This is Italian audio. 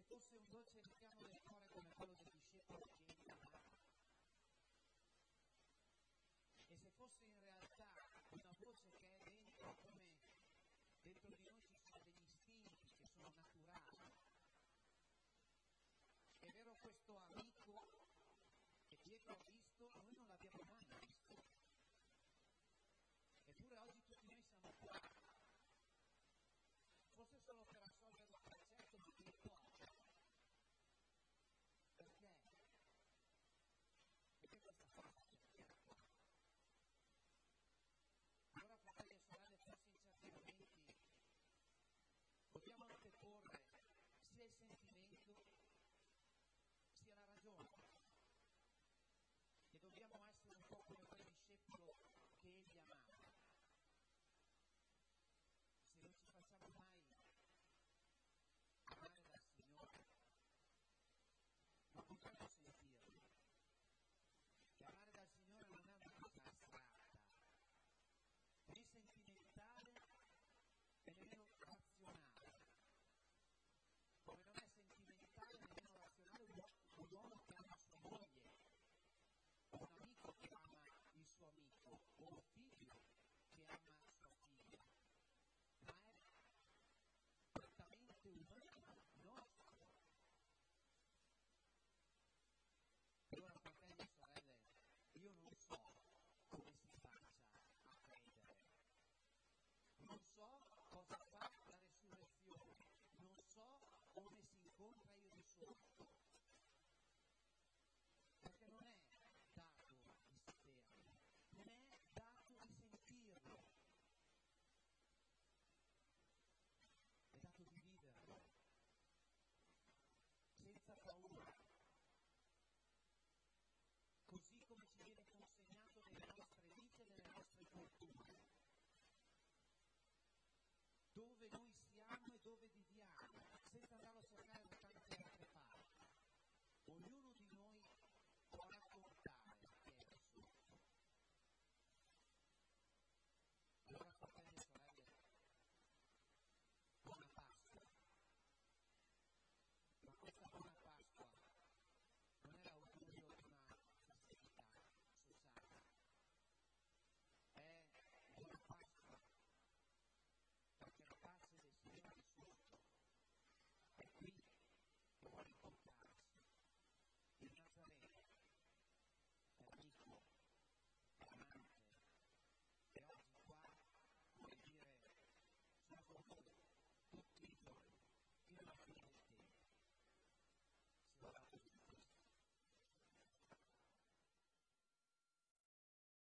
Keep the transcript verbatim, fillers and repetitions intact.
fosse un dolce richiamo del cuore come quello del discepolo che egli amava, e se fosse in realtà una voce che è dentro, come dentro di noi ci sono degli istinti che sono naturali, è vero, questo amico che Pietro ha visto, noi non l'abbiamo mai visto, eppure oggi tutti noi siamo qua, forse solo per assolvere un concetto di rituale. Perché? Perché questa cosa succede? Allora, fratelli e sorelle, forse in certi momenti dobbiamo anteporre sia il sentimento sia la ragione, e dobbiamo essere un po' come quel discepolo che egli amava. Se non ci facciamo mai amare dal Signore, non potremo sentirlo. E amare dal Signore non è una cosa astratta, né sentimentale e nemmeno razionale. Come non è sentimentale e nemmeno razionale un, un uomo che ama sua moglie, o un amico che ama il suo amico, o un figlio che ama sua figlia, ma è prettamente umano, nostro. Allora, fratelli e sorelle, io non so come si faccia a credere, non so cosa fa la resurrezione, non so come si incontra io di sotto, perché non è dato di saperlo, non è dato di sentirlo, è dato di viverlo, senza paura, così come ci viene consegnato nelle nostre vite e nelle nostre fortune, dove noi